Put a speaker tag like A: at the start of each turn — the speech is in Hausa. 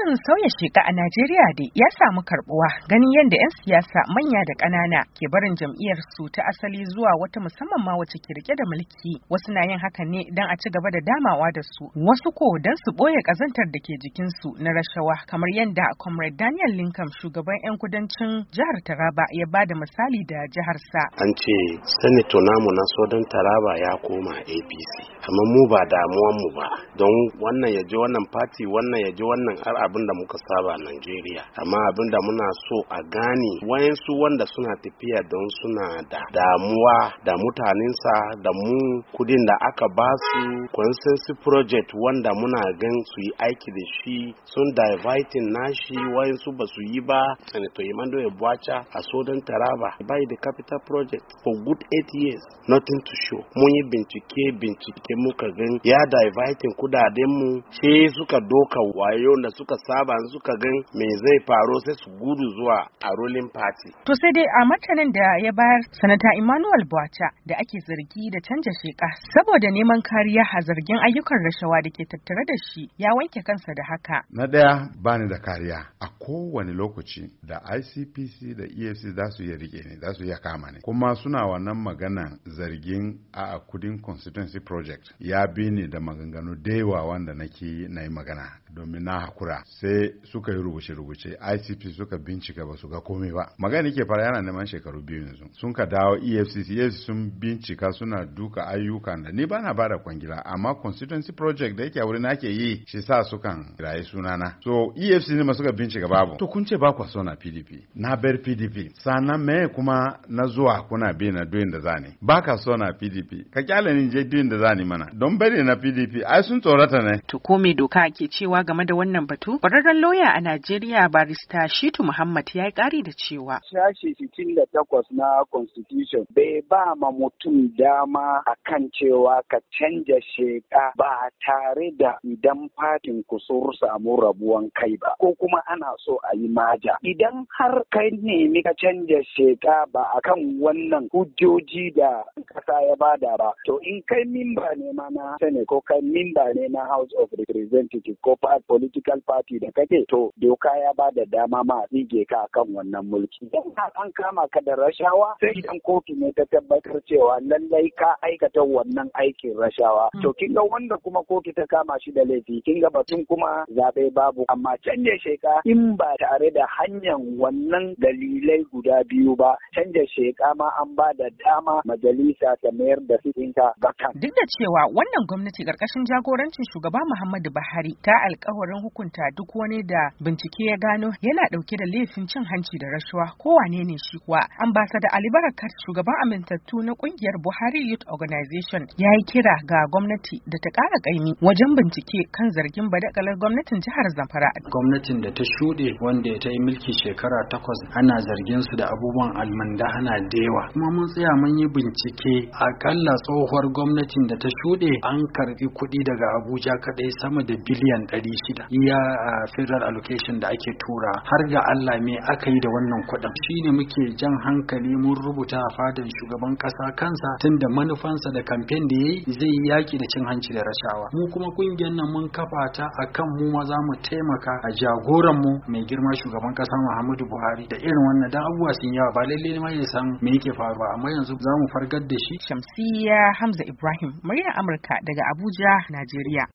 A: Tsarin sauya sheka a Najeriya dai ya samu karbuwa ganin yadda 'yan siyasa manya da ƙanana ke barin jam'iyyar su ta asali zuwa wata musamman ma wacce ke rike da mulki. Wasu na yin hakan ne don a ci gaba da damawa da su, wasu ko don su ɓoye ƙazantar da ke jikinsu na rashawa, kamar yadda Comrade Daniel Lincoln, shugaban 'yan kudancin jihar Taraba, ya ba da misali da jiharsa.
B: An ce Senator namu na Southern Taraba ya koma APC, amma mu ba damuwan mu ba, don wannan ya je wannan party, wannan ya je wannan, har abin da muka saba a Najeriya. Amma abin da muna so a gane, wayansu wanda suna tafiya don suna da damuwa da mutanensa da mu kudin da aka ba su consensus project wanda muna gan su yi aiki da shi sun diverting nashi, wayansu ba su yi ba. Senator Emmanuel Ebuacha a Southern Taraba by the capital project for good 8 years, nothing to show. Mun yi bincike muka gan ya diverting kudaden mu, sai suka doka wayo da suka saba, suka gan me zai faru sai su gudu zuwa a ruling party.
A: To sai dai a martanin da ya bayar, Sanata Emmanuel Ebuacha da ake zargi da canja sheka saboda neman kariya a zargin ayyukan rashawa da ke tattare da shi, ya wanke kansa da haka.
C: Na daya, bani da kariya a kowane lokaci da ICPC da EFCC za su iya rike ne, za su iya kama ne, kuma suna wannan maganan zargin a kudin constituency project ya bi ni da maganganu da yawa wanda nake na yi magana domin na hakura. Sai suka yi rubuce-rubuce, ICP suka bincika ba su ga komai ba. Magana ke fara yana neman shekaru biyu yanzu. Sun ka dawo EFCC sun bincika, suna duka ayyukan da ni bana bada kwangila, amma constituency project da yake a wurin ake yi shi sa sukan raye sunana. So EFCC ne ma suka bincika babu. To kun ce ba kwa so na PDP, na bar PDP. Sannan me kuma na zuwa kuna bi na doyin da zani. Ba ka so na PDP, ka kyale ni je doyin da zani mana. Don bari na PDP, ai sun tsorata ne.
A: To ko me doka ke cewa game da wannan batu? Kwararren lauya a Najeriya barista Shitu Muhammad ya yi ƙari da cewa
D: sashi 68 na Constitution bai ba ma mutum dama akan cewa ka canja sheka ba tare da idan fatin ku sun samu rabuwan kai ba, ko kuma ana so a yi maja. Idan har kai nemi ka canja sheka ba akan wannan hujjoji da kasa ya bada ba, to in kai mimba ne ma na Senate ko kai mimba ne na House of Representatives ko political party da kake, to doka ya bada dama ma a tsige ka akan wannan mulki. Idan an kama ka da rashawa, sai idan kotu ne ta tabbatar cewa lallai ka aikata wannan aikin rashawa, to kin ga wanda kuma kotu ta kama shi da laifi, kin ga batun kuma zabe babu. Amma canja sheka in ba tare da hanyar wannan dalilai guda biyu ba, canja sheka ma an ba da dama majalisa ta mayar da sitinka bakan.
A: Duk da cewa wannan gwamnati karkashin jagorancin shugaba Muhammadu Buhari ta alkawarin hukunta duk wani da bincike ya gano yana dauke da laifin cin hanci da rashawa, ko wane ne shi kuwa, Ambassador Ali Barakat, shugaban amintattu na kungiyar Buhari Youth Organization, ya yi kira ga gwamnati da ta ƙara ƙaimi wajen bincike kan zargin badakalar gwamnatin jihar Zamfara.
E: Gwamnatin da ta shuɗe wanda ta yi mulki shekara 8 ana zargin su da abubuwan almandahana da yawa. Kuma mun tsaya mun yi bincike, akalla tsohuwar gwamnatin da ta shuɗe an karbi kuɗi daga Abuja kadai sama da biliyan 600 iya federal allocation da ake tura. Har ga Allah me aka yi da wannan kuɗin? Shine muke jan hankali, mun rubuta a fadan shugaban ƙasa kansa, tunda manufansa da kamfen da yayi zai yi yaki da cin hanci da rashawa. Mu kuma kungiyar nan mun kafa ta akan mu ma za mu taimaka a jagoran mu mai girma shugaban ƙasa Muhammadu Buhari da irin wannan, da abubuwa sun yawa, ba lalle ne ma ya san me yake faruwa, amma yanzu za mu fargar da shi.
A: Shamsiyya Hamza Ibrahim, muryar Amurka daga Abuja, Najeriya.